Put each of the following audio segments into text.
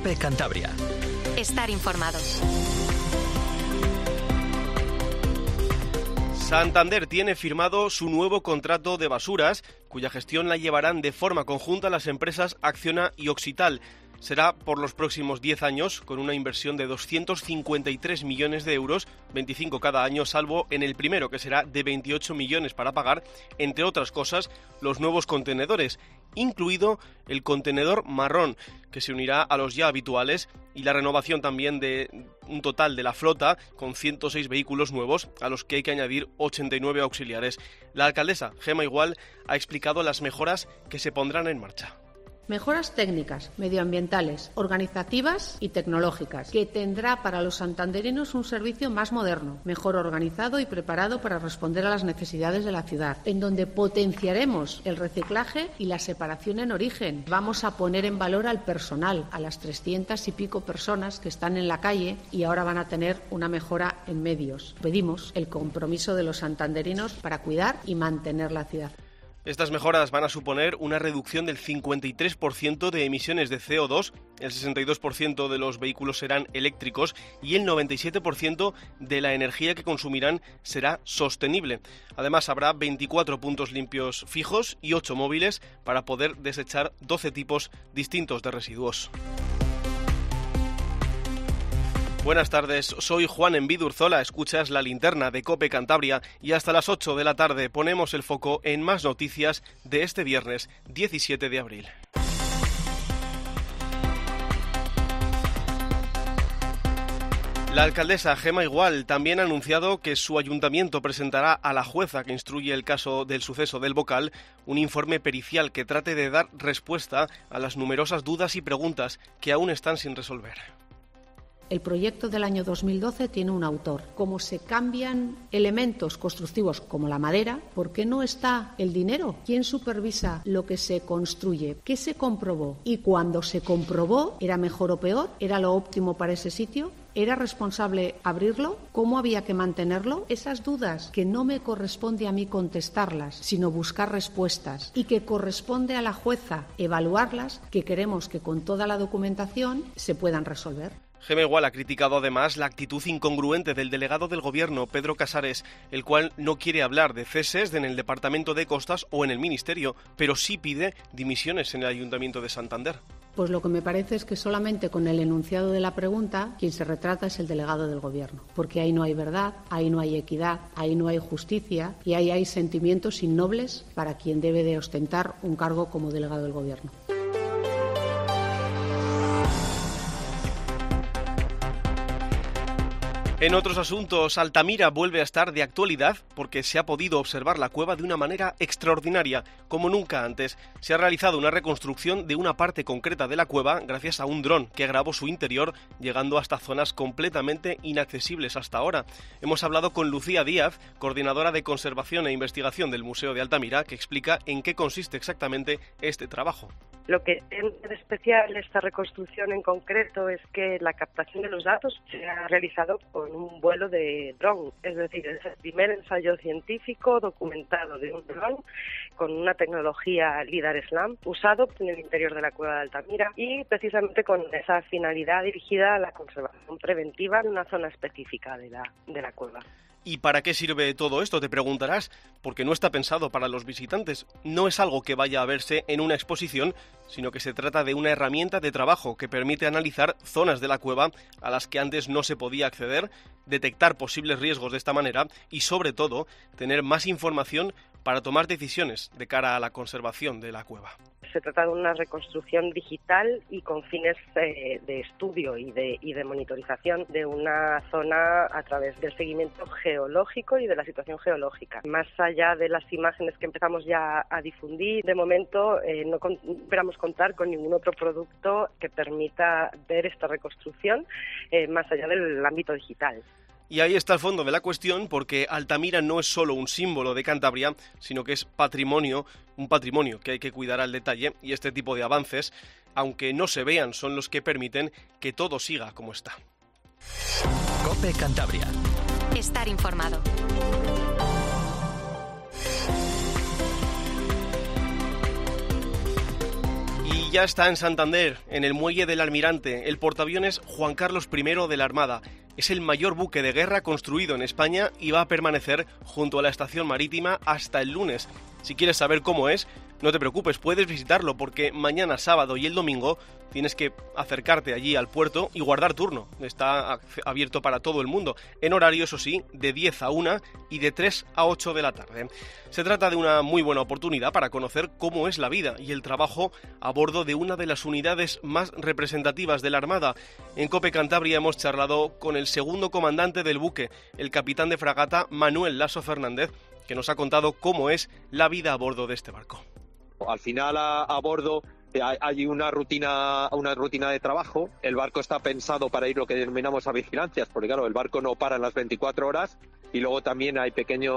COPE Cantabria. Estar informado. Santander tiene firmado su nuevo contrato de basuras, cuya gestión la llevarán de forma conjunta las empresas Acciona y Oxital. Será por los próximos 10 años, con una inversión de 253 millones de euros, 25 cada año, salvo en el primero, que será de 28 millones para pagar, entre otras cosas, los nuevos contenedores, incluido el contenedor marrón, que se unirá a los ya habituales, y la renovación también de un total de la flota, con 106 vehículos nuevos, a los que hay que añadir 89 auxiliares. La alcaldesa, Gemma Igual, ha explicado las mejoras que se pondrán en marcha. Mejoras técnicas, medioambientales, organizativas y tecnológicas, que tendrá para los santanderinos un servicio más moderno, mejor organizado y preparado para responder a las necesidades de la ciudad, en donde potenciaremos el reciclaje y la separación en origen. Vamos a poner en valor al personal, a las 300 y pico personas que están en la calle y ahora van a tener una mejora en medios. Pedimos el compromiso de los santanderinos para cuidar y mantener la ciudad. Estas mejoras van a suponer una reducción del 53% de emisiones de CO2, el 62% de los vehículos serán eléctricos y el 97% de la energía que consumirán será sostenible. Además, habrá 24 puntos limpios fijos y 8 móviles para poder desechar 12 tipos distintos de residuos. Buenas tardes, soy Juan Envidurzola, escuchas La Linterna de COPE Cantabria y hasta las 8 de la tarde ponemos el foco en más noticias de este viernes 17 de abril. La alcaldesa Gemma Igual también ha anunciado que su ayuntamiento presentará a la jueza que instruye el caso del suceso del Bocal un informe pericial que trate de dar respuesta a las numerosas dudas y preguntas que aún están sin resolver. El proyecto del año 2012 tiene un autor. Como se cambian elementos constructivos como la madera, ¿por qué no está el dinero? ¿Quién supervisa lo que se construye? ¿Qué se comprobó? Y cuando se comprobó, ¿era mejor o peor? ¿Era lo óptimo para ese sitio? ¿Era responsable abrirlo? ¿Cómo había que mantenerlo? Esas dudas que no me corresponde a mí contestarlas, sino buscar respuestas, y que corresponde a la jueza evaluarlas, que queremos que con toda la documentación se puedan resolver. Gemma Igual ha criticado además la actitud incongruente del delegado del Gobierno, Pedro Casares, el cual no quiere hablar de ceses en el Departamento de Costas o en el Ministerio, pero sí pide dimisiones en el Ayuntamiento de Santander. Pues lo que me parece es que solamente con el enunciado de la pregunta quien se retrata es el delegado del Gobierno, porque ahí no hay verdad, ahí no hay equidad, ahí no hay justicia y ahí hay sentimientos innobles para quien debe de ostentar un cargo como delegado del Gobierno. En otros asuntos, Altamira vuelve a estar de actualidad porque se ha podido observar la cueva de una manera extraordinaria, como nunca antes. Se ha realizado una reconstrucción de una parte concreta de la cueva gracias a un dron que grabó su interior, llegando hasta zonas completamente inaccesibles hasta ahora. Hemos hablado con Lucía Díaz, coordinadora de Conservación e Investigación del Museo de Altamira, que explica en qué consiste exactamente este trabajo. Lo que tiene de especial esta reconstrucción en concreto es que la captación de los datos se ha realizado con un vuelo de dron, es decir, es el primer ensayo científico documentado de un dron con una tecnología LIDAR SLAM usado en el interior de la cueva de Altamira y precisamente con esa finalidad dirigida a la conservación preventiva en una zona específica de la cueva. ¿Y para qué sirve todo esto? Te preguntarás, porque no está pensado para los visitantes. No es algo que vaya a verse en una exposición, sino que se trata de una herramienta de trabajo que permite analizar zonas de la cueva a las que antes no se podía acceder, detectar posibles riesgos de esta manera y, sobre todo, tener más información para tomar decisiones de cara a la conservación de la cueva. Se trata de una reconstrucción digital y con fines de estudio y de monitorización de una zona a través del seguimiento geológico y de la situación geológica. Más allá de las imágenes que empezamos ya a difundir, de momento no esperamos contar con ningún otro producto que permita ver esta reconstrucción más allá del ámbito digital. Y ahí está el fondo de la cuestión, porque Altamira no es solo un símbolo de Cantabria, sino que es patrimonio, un patrimonio que hay que cuidar al detalle, y este tipo de avances, aunque no se vean, son los que permiten que todo siga como está. COPE Cantabria. Estar informado. ya está en Santander, en el muelle del Almirante, el portaaviones Juan Carlos I de la Armada. Es el mayor buque de guerra construido en España y va a permanecer junto a la estación marítima hasta el lunes. Si quieres saber cómo es, no te preocupes, puedes visitarlo porque mañana, sábado y el domingo tienes que acercarte allí al puerto y guardar turno. Está abierto para todo el mundo, en horario, eso sí, de 10 a 1 y de 3 a 8 de la tarde. Se trata de una muy buena oportunidad para conocer cómo es la vida y el trabajo a bordo de una de las unidades más representativas de la Armada. En COPE Cantabria hemos charlado con el segundo comandante del buque, el capitán de fragata Manuel Lasso Fernández, que nos ha contado cómo es la vida a bordo de este barco. Al final a bordo hay una rutina de trabajo. El barco está pensado para ir lo que denominamos a vigilancias, porque claro, el barco no para en las 24 horas y luego también hay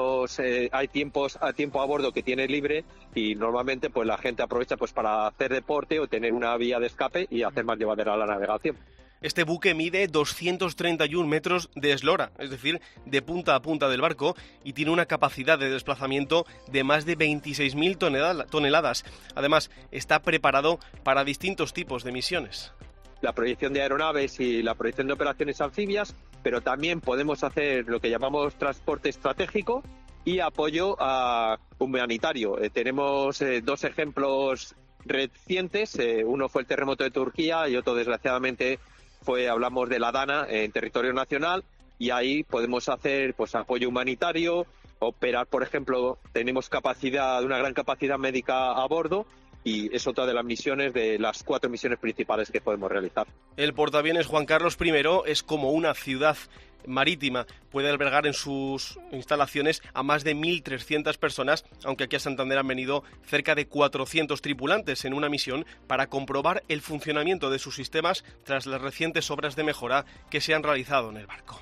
tiempo a bordo que tiene libre y normalmente pues la gente aprovecha pues para hacer deporte o tener una vía de escape y hacer más llevadera la navegación. Este buque mide 231 metros de eslora, es decir, de punta a punta del barco, y tiene una capacidad de desplazamiento de más de 26.000 toneladas. Además, está preparado para distintos tipos de misiones. La proyección de aeronaves y la proyección de operaciones anfibias, pero también podemos hacer lo que llamamos transporte estratégico y apoyo humanitario. Tenemos dos ejemplos recientes, uno fue el terremoto de Turquía y otro desgraciadamente hablamos de la Dana en territorio nacional, y ahí podemos hacer pues apoyo humanitario, operar, por ejemplo, tenemos una gran capacidad médica a bordo y es otra de las misiones, de las 4 misiones principales que podemos realizar. El portaaviones Juan Carlos I es como una ciudad marítima, puede albergar en sus instalaciones a más de 1.300 personas, aunque aquí a Santander han venido cerca de 400 tripulantes en una misión para comprobar el funcionamiento de sus sistemas tras las recientes obras de mejora que se han realizado en el barco.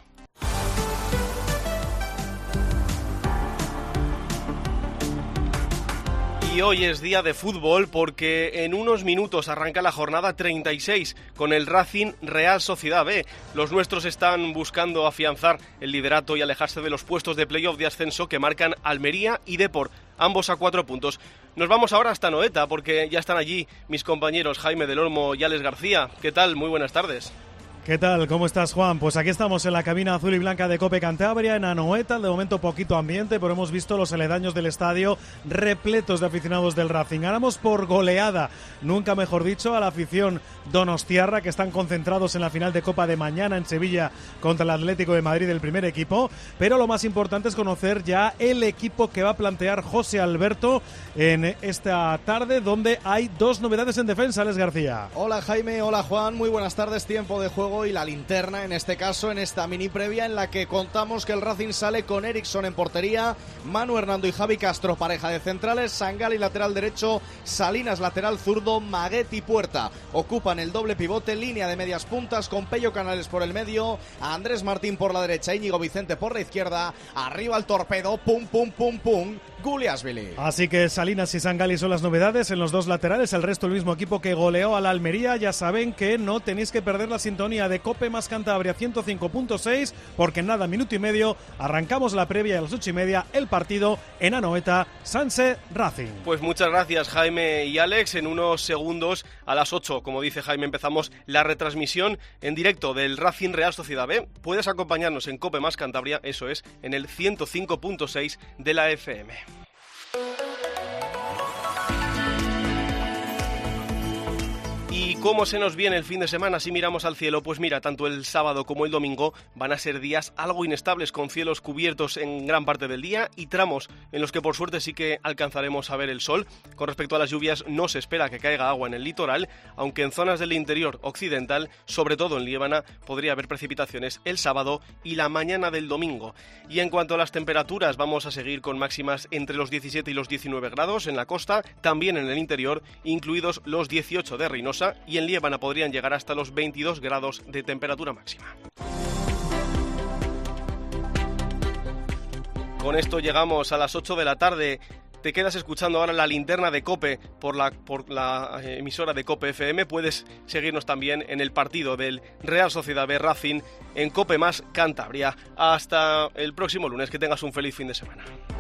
Y hoy es día de fútbol porque en unos minutos arranca la jornada 36 con el Racing Real Sociedad B. Los nuestros están buscando afianzar el liderato y alejarse de los puestos de playoff de ascenso que marcan Almería y Depor, ambos a 4 puntos. Nos vamos ahora hasta Anoeta porque ya están allí mis compañeros Jaime del Olmo y Alex García. ¿Qué tal? Muy buenas tardes. ¿Qué tal? ¿Cómo estás, Juan? Pues aquí estamos en la cabina azul y blanca de COPE Cantabria, en Anoeta. De momento poquito ambiente, pero hemos visto los aledaños del estadio repletos de aficionados del Racing. Ganamos por goleada, nunca mejor dicho, a la afición donostiarra, que están concentrados en la final de Copa de mañana en Sevilla contra el Atlético de Madrid, el primer equipo. Pero lo más importante es conocer ya el equipo que va a plantear José Alberto en esta tarde, donde hay 2 novedades en defensa. Alex García. Hola Jaime, hola Juan, muy buenas tardes. Tiempo de juego y la linterna, en este caso, en esta mini previa en la que contamos que el Racing sale con Eriksson en portería, Manu Hernando y Javi Castro pareja de centrales, Sangali lateral derecho, Salinas lateral zurdo, Maguetti puerta. Ocupan el doble pivote, línea de medias puntas con Pello Canales por el medio, Andrés Martín por la derecha, Íñigo Vicente por la izquierda, arriba el torpedo, pum pum pum pum, Guliasvili. Así que Salinas y Sangali son las novedades en los 2 laterales, el resto el mismo equipo que goleó a la Almería. Ya saben que no tenéis que perder la sintonía de COPE más Cantabria 105.6 porque en nada, minuto y medio, arrancamos la previa y a las 8:30 el partido en Anoeta, Sanse Racing. Pues muchas gracias Jaime y Alex. En unos segundos, a las 8, como dice Jaime, empezamos la retransmisión en directo del Racing Real Sociedad B. Puedes acompañarnos en COPE más Cantabria, eso es, en el 105.6 de la FM. ¿Y cómo se nos viene el fin de semana si miramos al cielo? Pues mira, tanto el sábado como el domingo van a ser días algo inestables, con cielos cubiertos en gran parte del día y tramos en los que por suerte sí que alcanzaremos a ver el sol. Con respecto a las lluvias, no se espera que caiga agua en el litoral, aunque en zonas del interior occidental, sobre todo en Liébana, podría haber precipitaciones el sábado y la mañana del domingo. Y en cuanto a las temperaturas, vamos a seguir con máximas entre los 17 y los 19 grados en la costa, también en el interior, incluidos los 18 de Reynosa, y en Liébana podrían llegar hasta los 22 grados de temperatura máxima. Con esto llegamos a las 8 de la tarde. Te quedas escuchando ahora la linterna de COPE por la emisora de COPE FM. Puedes seguirnos también en el partido del Real Sociedad B Racing en COPE más Cantabria. Hasta el próximo lunes. Que tengas un feliz fin de semana.